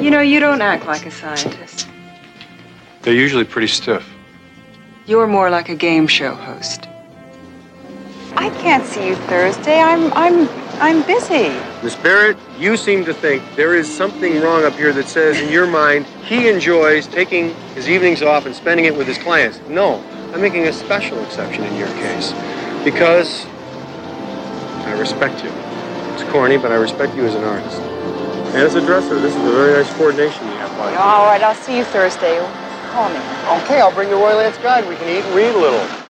You know, you don't act like a scientist. They're usually pretty stiff. You're more like a game show host. I can't see you Thursday. I'm busy. Miss Barrett, you seem to think there is something wrong up here that says, in your mind, he enjoys taking his evenings off and spending it with his clients. No, I'm making a special exception in your case because I respect you. It's corny, but I respect you as an artist. And as a dresser, this is a very nice coordination you have, Mike. All right, I'll see you Thursday. Call me. Okay, I'll bring the Roy Lance Guide. We can eat and read a little.